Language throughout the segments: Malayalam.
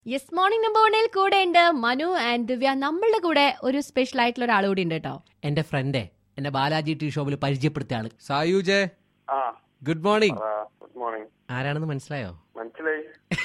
യെസ് മോർണിംഗ് നമ്പർ വണ്ണിൽ കൂടെ ഉണ്ട് മനു ആൻഡ് ദിവ്യ. നമ്മളുടെ കൂടെ ഒരു സ്പെഷ്യൽ ആയിട്ടുള്ള ഒരാൾ കൂടി ഉണ്ട് കേട്ടോ. എന്റെ ഫ്രണ്ടേ, എന്റെ ബാലാജി ടീ ഷോപ്പിൽ പരിചയപ്പെടുത്തിയ ആള് സായുജേ. Good morning. Good morning. ആരാണെന്ന് മനസ്സിലായോ? മനസ്സിലായി.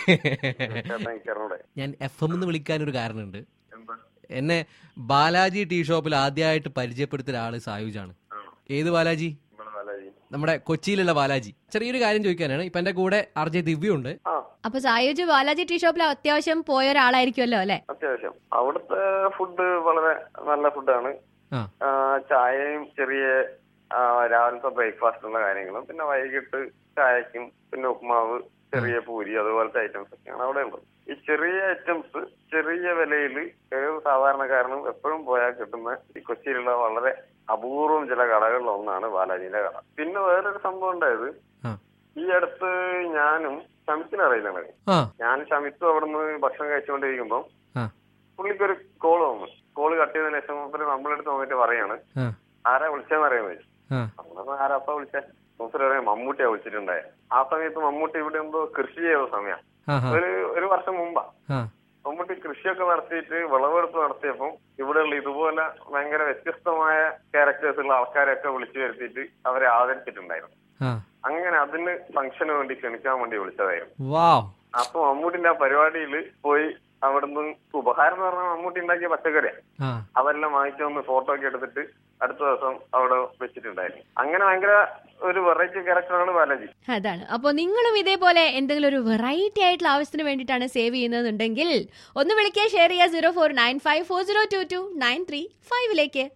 ഞാൻ FM എന്ന് വിളിക്കാൻ ഒരു കാരണമുണ്ട്. എന്നെ ബാലാജി ടീ ഷോപ്പിൽ ആദ്യമായിട്ട് പരിചയപ്പെടുത്തിയ ആള് സായുജാണ്. ഏത് ബാലാജി? നമ്മുടെ കൊച്ചിയിലുള്ള ബാലാജി. ചെറിയൊരു കാര്യം ചോദിക്കാനാണ്. ഇപ്പൊ എന്റെ കൂടെ RJ ദിവ്യ ഉണ്ട്. അപ്പൊ സായുജ് ബാലാജി ടീ ഷോപ്പിൽ അത്യാവശ്യം പോയ ഒരാളായിരിക്കുമല്ലോ അല്ലെ? അത്യാവശ്യം. അവിടുത്തെ ഫുഡ് വളരെ നല്ല ഫുഡാണ്. ചായയും ചെറിയ രാവിലത്തെ ബ്രേക്ക്ഫാസ്റ്റുള്ള കാര്യങ്ങളും, പിന്നെ വൈകിട്ട് ചായക്കും പിന്നെ ഉപ്മാവ്, ചെറിയ പൂരി, അതുപോലത്തെ ഐറ്റംസ് ഒക്കെയാണ് അവിടെ ഉള്ളത്. ഈ ചെറിയ ഐറ്റംസ് ചെറിയ വിലയിൽ ഏത് സാധാരണക്കാരനും എപ്പോഴും പോയാൽ കിട്ടുന്ന ഈ കൊച്ചിയിലുള്ള വളരെ അപൂർവം ചില കടകളിൽ ഒന്നാണ് ബാലാജിയുടെ കട. പിന്നെ വേറൊരു സംഭവം ഉണ്ടായത്, ഈ അടുത്ത് ഞാനും ഷമിത്തിനറിയില്ലാണ്. ഞാൻ ഷമിത്തും അവിടുന്ന് ഭക്ഷണം കഴിച്ചുകൊണ്ടിരിക്കുമ്പം പുള്ളിക്കൊരു കോള് വന്നു. കോള് കട്ട് ചെയ്തതിനു ശേഷം നമ്മളെടുത്ത് വന്നിട്ട് പറയാണ്, ആരാ വിളിച്ചതെന്ന് അറിയാൻ പറ്റും. നമ്മളപ്പോ ആരാപ്പ വിളിച്ച മൂപ്പര് പറയാം, മമ്മൂട്ടിയാ വിളിച്ചിട്ടുണ്ടായ. ആ സമയത്ത് മമ്മൂട്ടി ഇവിടെ എന്തോ കൃഷി ചെയ്ത സമയം, ഒരു വർഷം മുമ്പാ. മമ്മൂട്ടി കൃഷിയൊക്കെ നടത്തിയിട്ട് വിളവെടുപ്പ് നടത്തിയപ്പം ഇവിടെയുള്ള ഇതുപോലെ ഭയങ്കര വ്യത്യസ്തമായ ക്യാരക്ടേഴ്സ് ഉള്ള ആൾക്കാരെയൊക്കെ വിളിച്ചു വരുത്തിയിട്ട് അവരെ ആദരിച്ചിട്ടുണ്ടായിരുന്നു. അങ്ങനെ അതിന് ഫംഗ്ഷന് വേണ്ടി ക്ഷണിക്കാൻ വേണ്ടി വിളിച്ചതായിരുന്നു. അപ്പൊ മമ്മൂട്ടിന്റെ ആ പരിപാടിയിൽ പോയി അവിടുന്ന് ഉപഹാരം എന്ന് പറഞ്ഞാൽ മമ്മൂട്ടി ഉണ്ടാക്കിയ പച്ചക്കറിയാ, അതെല്ലാം വാങ്ങിച്ചു വന്ന് ഫോട്ടോ ഒക്കെ എടുത്തിട്ട് അടുത്ത ദിവസം അവിടെ വെച്ചിട്ടുണ്ടായിരുന്നു. അങ്ങനെ ഭയങ്കര ഒരു വെറൈറ്റി ക്യാരക്ടറാണ് ബാലാജി. അതാണ്. അപ്പൊ നിങ്ങളും ഇതേപോലെ എന്തെങ്കിലും ഒരു വെറൈറ്റി ആയിട്ടുള്ള ആവശ്യത്തിന് വേണ്ടിയിട്ടാണ് സേവ് ചെയ്യുന്നതെന്നുണ്ടെങ്കിൽ ഒന്ന് വിളിക്കുക, ഷെയർ ചെയ്യുക 0495402293 5